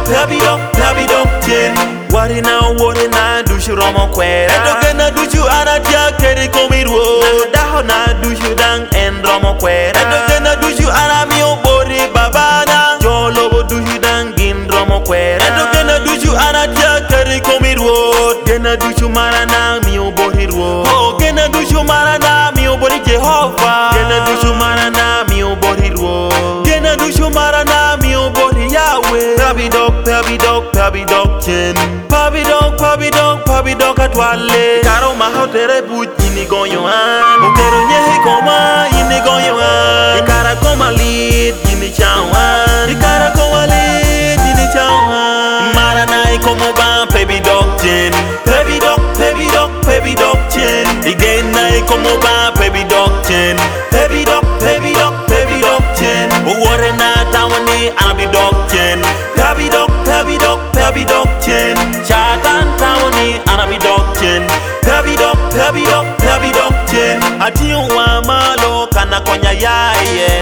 pebi dok chin. Wari na dushu romo kwera. Edoke na dushu anatia keri komirwo. Daho na dushu dang en romo kwera. Edoke na dushu anamio bori babana. Jolobo dushu dang gin romo kwera. Edoke na dushu anatia keri komirwo. Gena dushu marana mio bori rwo. Oh gena dushu marana mio bori Jehovah. Gena dushu marana mio bori rwo. Gena dushu marana mio bori Yahweh. Pebi dok chin. Pabi dok atwale. Karo mahotere buch ini gonyo an. Mukero nyehe koma ini gonyo an. Ikara koma lead ini chawan. Ikara koma lead ini chawan. Marana ikomo ba pebi dok chin. Pebi dok chin. Again na ikomo ba pebi dok chin. Pebi dok chin. Uwore na tawani anabi dok chin. Pebi dok chin. Chatan tawani anabi dok chin. Pebi dok chin. Atiyo wa malo kana konya yaye.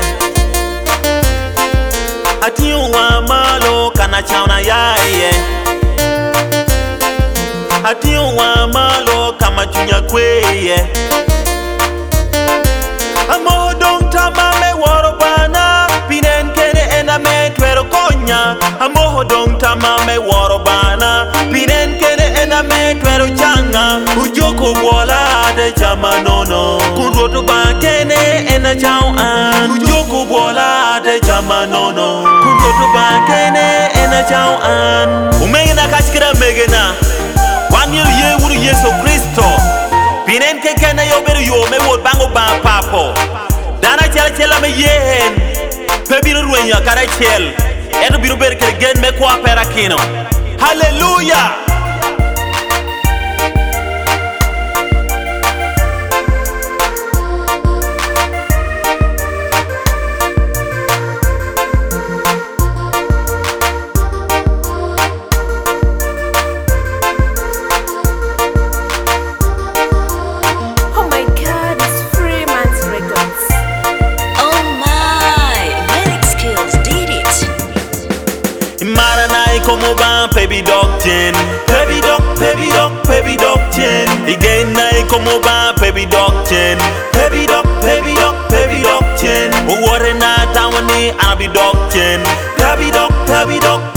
Atiyo wa malo kana chauna yaye. Atiyo wa malo kama chunya kweye. Amo dong tamame woro bana. Pinen kene ena me twero konya. Amo dong tamame woro bana. Pinen kene ena me twero changa. Ujoko bola de chama nono. Kunroto ba kene ena chao an. Ujoko bola de chama nono. Kunroto ba kene ena chao an. Umegena kashkira megena. Wanyel ye wuru Yesu Kristo. Pinen ke kene yoberu yo me wot bango ba papo. Dana chela me yehen. Pebiru ruenya kara chel. Edo biru ber gen me kwa pera kino. Hallelujah. Como ba pebi dok chin. Pebi dok chin. Again na como ba pebi dok chin. Pebi dok chin. Uwore na tawani anabi dok chin. Pebi dok